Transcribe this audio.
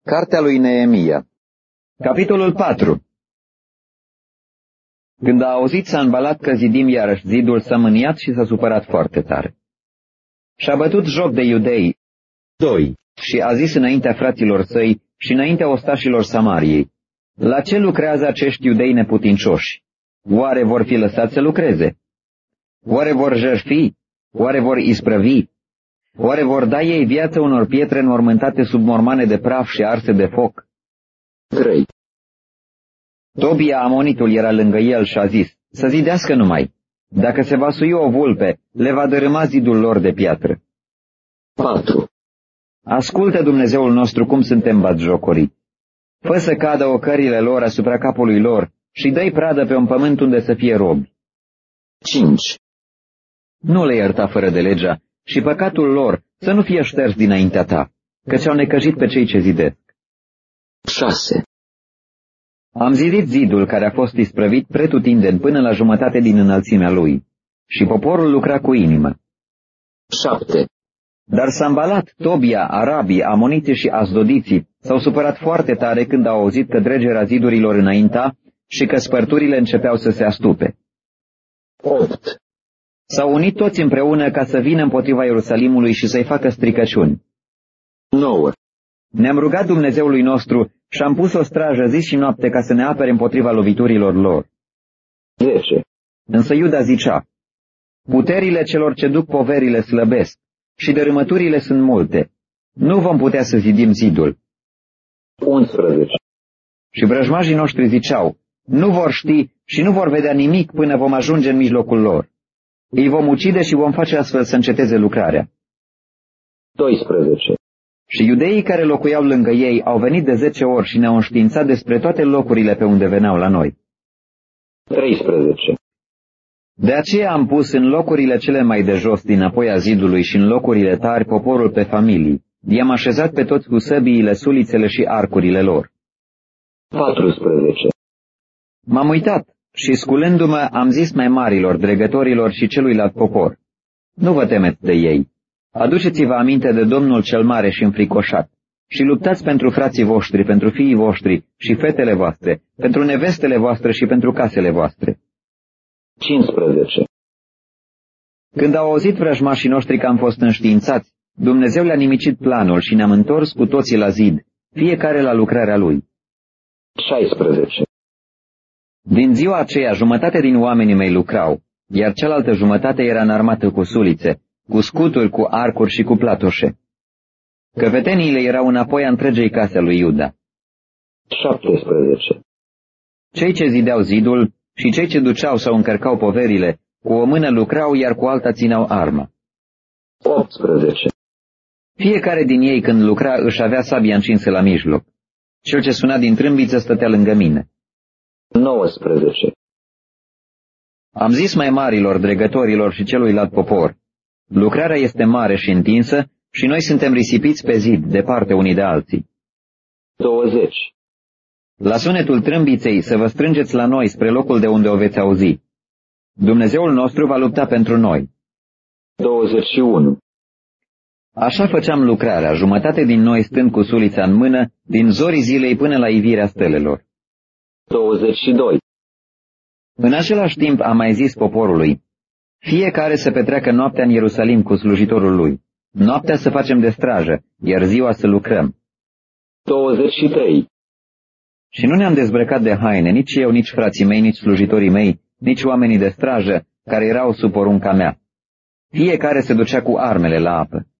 Cartea lui Neemia. Capitolul 4. Când a auzit Sanbalat că zidim iarăși zidul, s-a mâniat și s-a supărat foarte tare. Și-a bătut joc de iudei, 2, și a zis înaintea fraților săi și înaintea ostașilor Samariei: la ce lucrează acești iudei neputincioși? Oare vor fi lăsați să lucreze? Oare vor jertfi? Oare vor isprăvi? Oare vor da ei viață unor pietre înmormântate sub mormane de praf și arse de foc? 3. Tobia amonitul era lângă el și a zis: să zidească numai. Dacă se va sui o vulpe, le va dărâma zidul lor de piatră. 4. Ascultă, Dumnezeul nostru, cum suntem batjocoriți. Fă să cadă ocările lor asupra capului lor și dă-i pradă pe un pământ unde să fie robi. 5. Nu le ierta fără de legea și păcatul lor să nu fie șters dinaintea ta, căci au necăjit pe cei ce zidesc. 6. Am zidit zidul care a fost isprăvit pretutindeni până la jumătate din înălțimea lui, și poporul lucra cu inimă. 7. Dar Sanbalat, Tobia, arabii, amoniții și asdodiții s-au supărat foarte tare când au auzit că dregerea zidurilor înainta și că spărturile începeau să se astupe. 8. S-au unit toți împreună ca să vină împotriva Ierusalimului și să-i facă stricăciuni. 9. Ne-am rugat Dumnezeului nostru și am pus o strajă zi și noapte ca să ne apere împotriva loviturilor lor. 10. Însă Iuda zicea: puterile celor ce duc poverile slăbesc și dărâmăturile sunt multe. Nu vom putea să zidim zidul. 11. Și vrăjmașii noștri ziceau: nu vor ști și nu vor vedea nimic până vom ajunge în mijlocul lor. Îi vom ucide și vom face astfel să înceteze lucrarea. 12. Și iudeii care locuiau lângă ei au venit de 10 ori și ne-au înștiințat despre toate locurile pe unde veneau la noi. 13. De aceea am pus în locurile cele mai de jos dinapoi a zidului și în locurile tari poporul pe familii. I-am așezat pe toți cu săbiile, sulițele și arcurile lor. 14. M-am uitat și, sculându-mă, am zis mai marilor, dregătorilor și celuilalt popor: nu vă temeți de ei. Aduceți-vă aminte de Domnul cel mare și înfricoșat și luptați pentru frații voștri, pentru fiii voștri și fetele voastre, pentru nevestele voastre și pentru casele voastre. 15. Când au auzit vrăjmașii noștri că am fost înștiințați, Dumnezeu le-a nimicit planul și ne-am întors cu toții la zid, fiecare la lucrarea lui. 16. Din ziua aceea, jumătate din oamenii mei lucrau, iar cealaltă jumătate era înarmată cu sulițe, cu scuturi, cu arcuri și cu platoșe. Căpeteniile erau înapoi a întregei case lui Iuda. 17. Cei ce zideau zidul și cei ce duceau sau încărcau poverile, cu o mână lucrau, iar cu alta țineau armă. 18. Fiecare din ei când lucra își avea sabia încinsă la mijloc. Cel ce suna din trâmbiță stătea lângă mine. 19. Am zis mai marilor, dregătorilor și celuilalt popor: lucrarea este mare și întinsă și noi suntem risipiți pe zid, departe unii de alții. 20. La sunetul trâmbiței să vă strângeți la noi spre locul de unde o veți auzi. Dumnezeul nostru va lupta pentru noi. 21. Așa făceam lucrarea, jumătate din noi stând cu sulița în mână, din zorii zilei până la ivirea stelelor. 22. În același timp am mai zis poporului: fiecare să petreacă noaptea în Ierusalim cu slujitorul lui, noaptea să facem de strajă, iar ziua să lucrăm. 23. Și nu ne-am dezbrăcat de haine, nici eu, nici frații mei, nici slujitorii mei, nici oamenii de strajă, care erau sub porunca mea. Fiecare se ducea cu armele la apă.